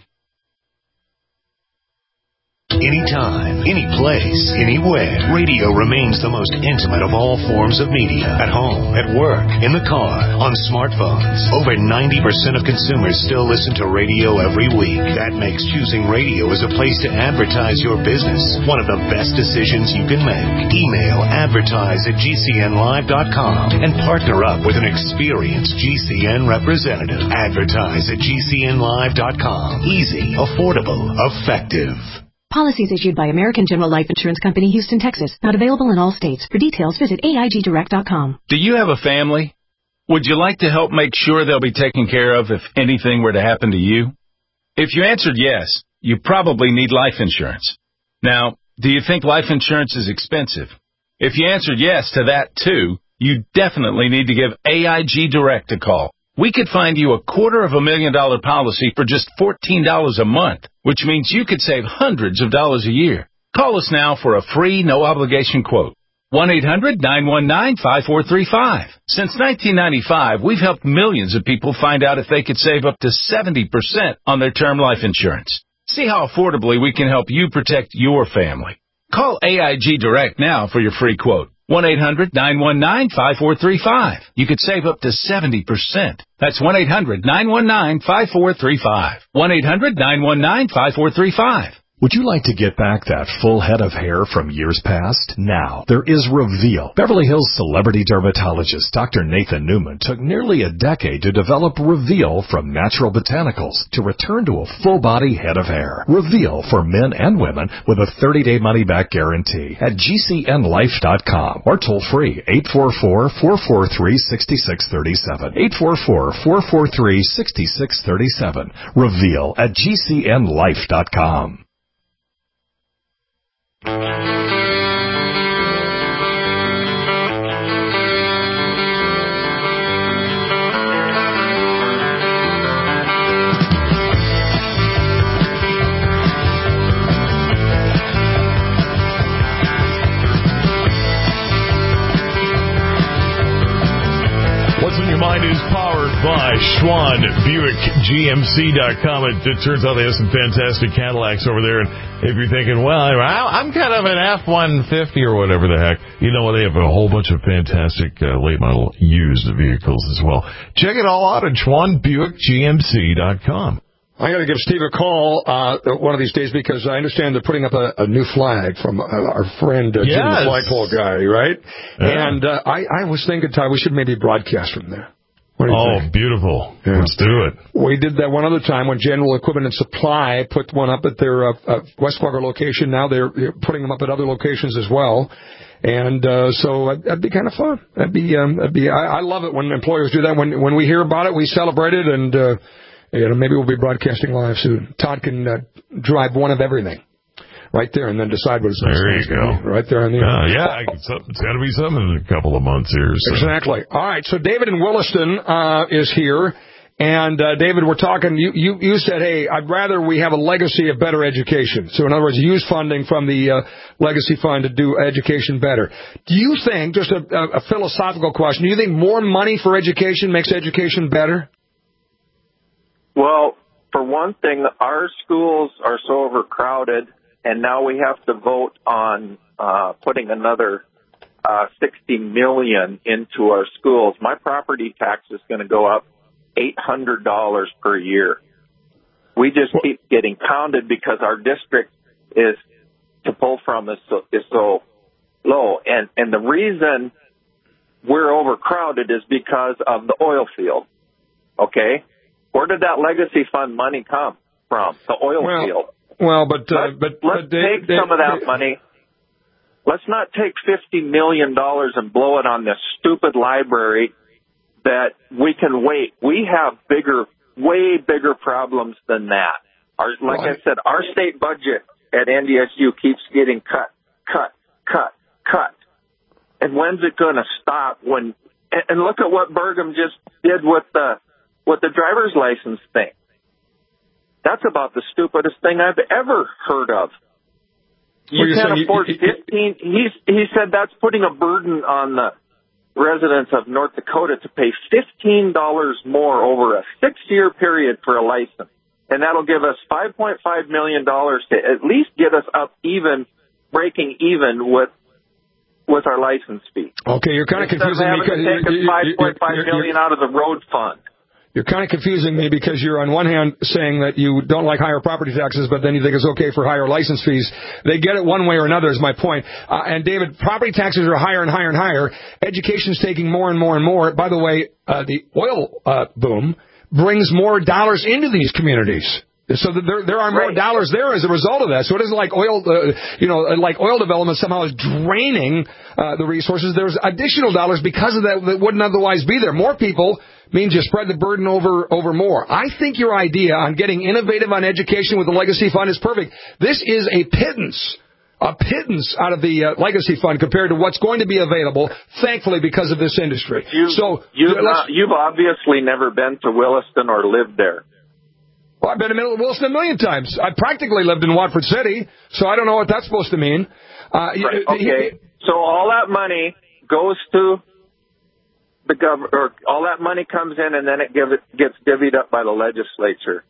Anytime, any place, anywhere, radio remains the most intimate of all forms of media. At home, at work, in the car, on smartphones. Over ninety percent of consumers still listen to radio every week. That makes choosing radio as a place to advertise your business one of the best decisions you can make. Email advertise at g c n live dot com and partner up with an experienced G C N representative. Advertise at g c n live dot com. Easy, affordable, effective. Policies issued by American General Life Insurance Company, Houston, Texas. Not available in all states. For details, visit A I G direct dot com. Do you have a family? Would you like to help make sure they'll be taken care of if anything were to happen to you? If you answered yes, you probably need life insurance. Now, do you think life insurance is expensive? If you answered yes to that too, you definitely need to give A I G Direct a call. We could find you a quarter of a million dollar policy for just fourteen dollars a month, which means you could save hundreds of dollars a year. Call us now for a free, no-obligation quote. one eight hundred, nine one nine, five four three five. Since nineteen ninety-five, we've helped millions of people find out if they could save up to seventy percent on their term life insurance. See how affordably we can help you protect your family. Call A I G Direct now for your free quote. one eight hundred, nine one nine, five four three five. You could save up to seventy percent. That's one eight hundred, nine one nine, five four three five. one eight hundred, nine one nine, five four three five. Would you like to get back that full head of hair from years past? Now, there is Reveal. Beverly Hills celebrity dermatologist Doctor Nathan Newman took nearly a decade to develop Reveal from natural botanicals to return to a full-body head of hair. Reveal for men and women with a thirty-day money-back guarantee at g c n life dot com or toll-free eight four four, four four three, six six three seven. eight four four, four four three, six six three seven. Reveal at g c n life dot com. What's on Your Mind is powered by Schwann Buick G M C dot com. It, it turns out they have some fantastic Cadillacs over there. And if you're thinking, well, I'm kind of an F one fifty or whatever the heck, you know what? They have a whole bunch of fantastic uh, late model used vehicles as well. Check it all out at Schwann Buick G M C dot com. I got to give Steve a call uh, one of these days because I understand they're putting up a, a new flag from uh, our friend uh, yes. Jim the flagpole guy, right? Yeah. And uh, I, I was thinking, Ty, we should maybe broadcast from there. Oh, think? beautiful. Yeah. Let's do it. We did that one other time when General Equipment and Supply put one up at their uh, uh, West Quagga location. Now they're, they're putting them up at other locations as well. And uh, so that'd be kind of fun. That'd be, um, that'd be. I, I love it when employers do that. When when we hear about it, we celebrate it, and uh, you know, maybe we'll be broadcasting live soon. Todd can uh, drive one of everything right there, and then decide what it's. There you go. Right there on the. Uh, yeah, it's, it's got to be something in a couple of months here. So. Exactly. All right. So David in Williston uh, is here. And, uh, David, we're talking, you, you, you said, hey, I'd rather we have a legacy of better education. So, in other words, use funding from the uh, legacy fund to do education better. Do you think, just a, a philosophical question, do you think more money for education makes education better? Well, for one thing, our schools are so overcrowded, and now we have to vote on uh, putting another uh, sixty million dollars into our schools. My property tax is going to go up eight hundred dollars per year. We just keep getting pounded because our district is to pull from is so, is so low. And, and the reason we're overcrowded is because of the oil field. Okay? Where did that legacy fund money come from? The oil well, field. Well, but, uh, let's, but, let's but they, take they, some of that they, money. Let's not take fifty million dollars and blow it on this stupid library that we can wait. We have bigger, way bigger problems than that. Our, like I said, our state budget at N D S U keeps getting cut, cut, cut, cut. And when's it going to stop? When and look at what Burgum just did with the with the driver's license thing. That's about the stupidest thing I've ever heard of. You well, can't afford you, you, fifteen. He's he said that's putting a burden on the residents of North Dakota to pay fifteen dollars more over a six-year period for a license. And that'll give us five point five million dollars to at least get us up even, breaking even with with our license fee. Okay, you're kind of confusing me because you're five point five million out of the road fund. You're kind of confusing me because you're on one hand saying that you don't like higher property taxes, but then you think it's okay for higher license fees. They get it one way or another is my point. Uh, and David, property taxes are higher and higher and higher. Education's taking more and more and more. By the way, uh, the oil uh, boom brings more dollars into these communities. So that there, there are more right. dollars there as a result of that. So it isn't like oil, uh, you know, like oil development somehow is draining uh, the resources. There's additional dollars because of that that wouldn't otherwise be there. More people means you spread the burden over over more. I think your idea on getting innovative on education with the Legacy Fund is perfect. This is a pittance, a pittance out of the uh, Legacy Fund compared to what's going to be available, thankfully, because of this industry. You, so you've, not, you've obviously never been to Williston or lived there. Well, I've been in Williston a million times. I practically lived in Watford City, so I don't know what that's supposed to mean. Uh, right. Okay, so all that money goes to the government, or all that money comes in, and then it, give it gets divvied up by the legislature.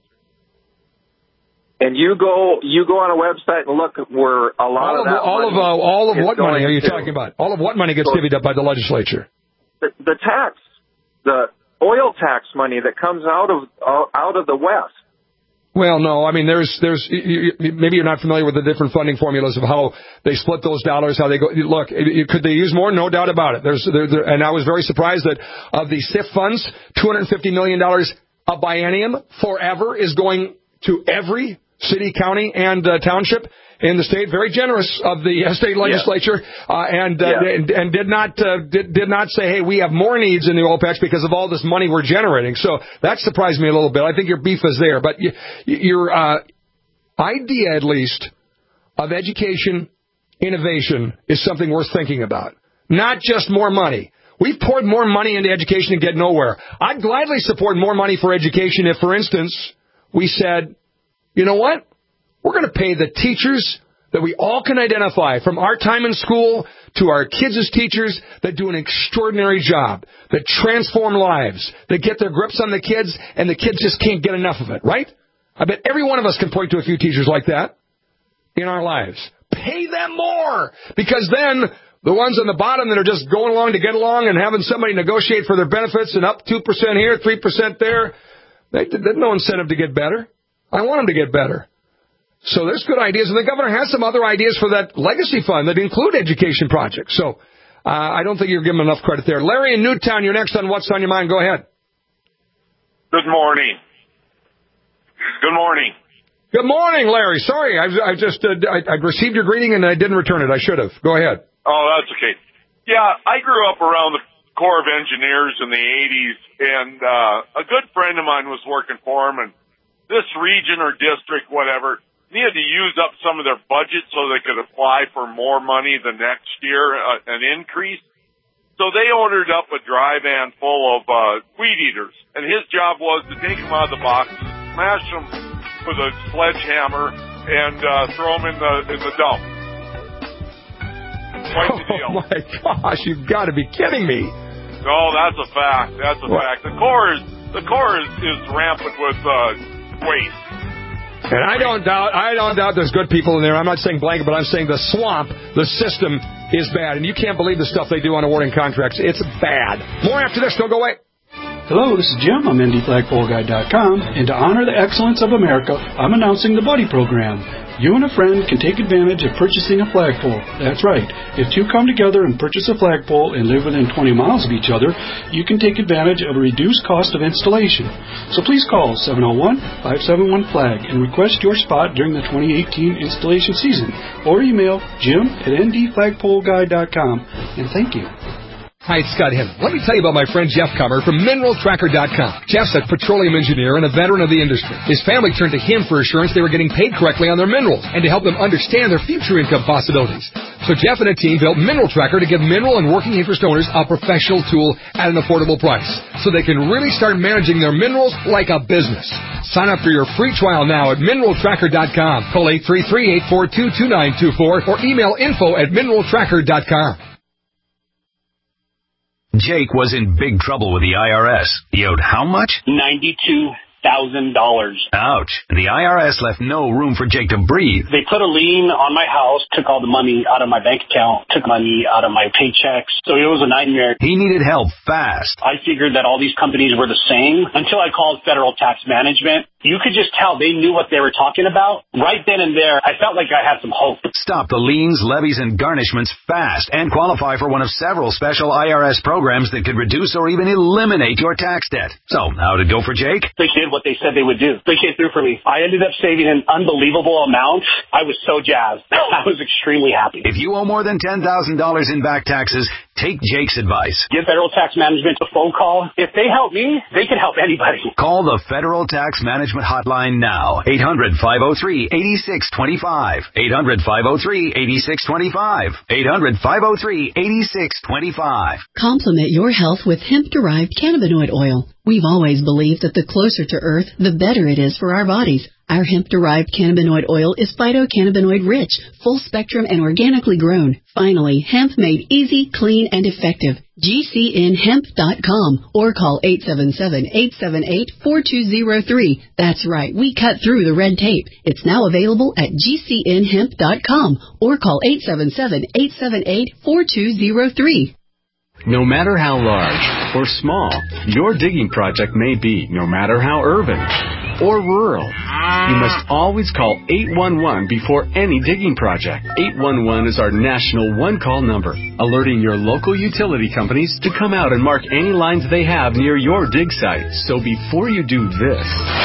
And you go, you go on a website and look where a lot all of, of that all money of uh, all of what money are you to. talking about? All of what money gets so divvied up by the legislature? The, the tax, the oil tax money that comes out of out of the West. Well, no, I mean, there's, there's, you, you, maybe you're not familiar with the different funding formulas of how they split those dollars, how they go. Look, it, it, could they use more? No doubt about it. There's, there, there, and I was very surprised that of the S I F funds, two hundred fifty million dollars a biennium forever is going to every city, county, and uh, township in the state. Very generous of the uh, state legislature, yeah. uh, and, uh, yeah. and and did not uh, did, did not say, hey, we have more needs in the O PEX because of all this money we're generating. So that surprised me a little bit. I think your beef is there, but you, your uh, idea, at least, of education innovation is something worth thinking about. Not just more money. We've poured more money into education and get nowhere. I'd gladly support more money for education if, for instance, we said, you know what? We're going to pay the teachers that we all can identify from our time in school to our kids as teachers that do an extraordinary job, that transform lives, that get their grips on the kids, and the kids just can't get enough of it, right? I bet every one of us can point to a few teachers like that in our lives. Pay them more, because then the ones on the bottom that are just going along to get along and having somebody negotiate for their benefits and up two percent here, three percent there, they, there's no incentive to get better. I want them to get better. So there's good ideas, and the governor has some other ideas for that legacy fund that include education projects. So uh, I don't think you're giving enough credit there. Larry in Newtown, you're next on What's on Your Mind. Go ahead. Good morning. Good morning. Good morning, Larry. Sorry, I, I just uh, I, I received your greeting and I didn't return it. I should have. Go ahead. Oh, that's okay. Yeah, I grew up around the Corps of Engineers in the eighties, and uh, a good friend of mine was working for him, and this region or district, whatever, needed to use up some of their budget so they could apply for more money the next year, uh, an increase. So they ordered up a dry van full of uh, weed eaters, and his job was to take them out of the box, smash them with a sledgehammer, and uh, throw them in the in the dump. Quite the deal. Oh my gosh, you've got to be kidding me! No, that's a fact. That's a what? fact. The Corps is the Corps is, is rampant with uh, waste. And I don't doubt, I don't doubt there's good people in there. I'm not saying blanket, but I'm saying the swamp, the system is bad. And you can't believe the stuff they do on awarding contracts. It's bad. More after this. Don't go away. Hello, this is Jim. I'm Indy Flagpole Guy dot com, and to honor the excellence of America, I'm announcing the Buddy Program. You and a friend can take advantage of purchasing a flagpole. That's right. If two come together and purchase a flagpole and live within twenty miles of each other, you can take advantage of a reduced cost of installation. So please call seven oh one, five seven one, FLAG and request your spot during the twenty eighteen installation season, or email jim at Indy Flagpole Guy dot com. And thank you. Hi, it's Scott Henry. Let me tell you about my friend Jeff Comer from Mineral Tracker dot com. Jeff's a petroleum engineer and a veteran of the industry. His family turned to him for assurance they were getting paid correctly on their minerals and to help them understand their future income possibilities. So Jeff and a team built Mineral Tracker to give mineral and working interest owners a professional tool at an affordable price so they can really start managing their minerals like a business. Sign up for your free trial now at Mineral Tracker dot com. Call eight three three, eight four two, two nine two four or email info at Mineral Tracker dot com. Jake was in big trouble with the I R S. He owed how much? ninety-two thousand dollars. Ouch. The I R S left no room for Jake to breathe. They put a lien on my house, took all the money out of my bank account, took money out of my paychecks. So it was a nightmare. He needed help fast. I figured that all these companies were the same until I called Federal Tax Management. You could just tell they knew what they were talking about. Right then and there, I felt like I had some hope. Stop the liens, levies, and garnishments fast and qualify for one of several special I R S programs that could reduce or even eliminate your tax debt. So, how did it go for Jake? They did what they said they would do. They came through for me. I ended up saving an unbelievable amount. I was so jazzed. I was extremely happy. If you owe more than ten thousand dollars in back taxes, take Jake's advice. Give Federal Tax Management a phone call. If they help me, they can help anybody. Call the Federal Tax Management hotline now. eight hundred, five oh three, eight six two five. eight hundred, five oh three, eight six two five. eight hundred, five oh three, eight six two five. Complement your health with hemp-derived cannabinoid oil. We've always believed that the closer to Earth, the better it is for our bodies. Our hemp-derived cannabinoid oil is phytocannabinoid rich, full spectrum, and organically grown. Finally, hemp made easy, clean, and effective. G C N hemp dot com or call eight seven seven, eight seven eight, four two zero three. That's right, we cut through the red tape. It's now available at G C N hemp dot com or call eight seven seven, eight seven eight, four two zero three. No matter how large or small your digging project may be, no matter how urban or rural, you must always call eight one one before any digging project. eight one one is our national one-call number, alerting your local utility companies to come out and mark any lines they have near your dig site. So before you do this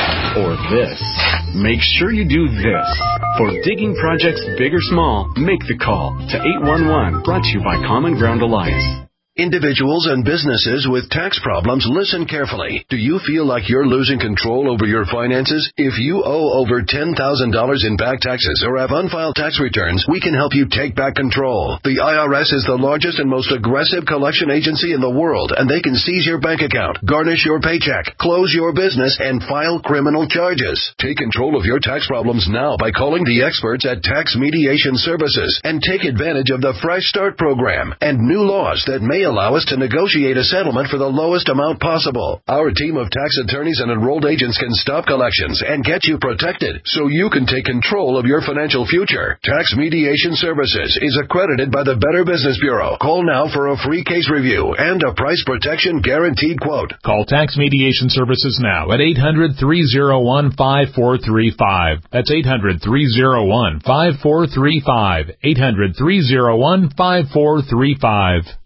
or this, make sure you do this. For digging projects big or small, make the call to eight one one, brought to you by Common Ground Alliance. Individuals and businesses with tax problems, listen carefully. Do you feel like you're losing control over your finances? If you owe over ten thousand dollars in back taxes or have unfiled tax returns, we can help you take back control. The I R S is the largest and most aggressive collection agency in the world, and they can seize your bank account, garnish your paycheck, close your business, and file criminal charges. Take control of your tax problems now by calling the experts at Tax Mediation Services and take advantage of the Fresh Start program and new laws that may allow us to negotiate a settlement for the lowest amount possible. Our team of tax attorneys and enrolled agents can stop collections and get you protected so you can take control of your financial future. Tax Mediation Services is accredited by the Better Business Bureau. Call now for a free case review and a price protection guaranteed quote. Call Tax Mediation Services now at eight hundred, three oh one, five four three five. That's eight hundred, three oh one, five four three five. eight hundred, three oh one, five four three five.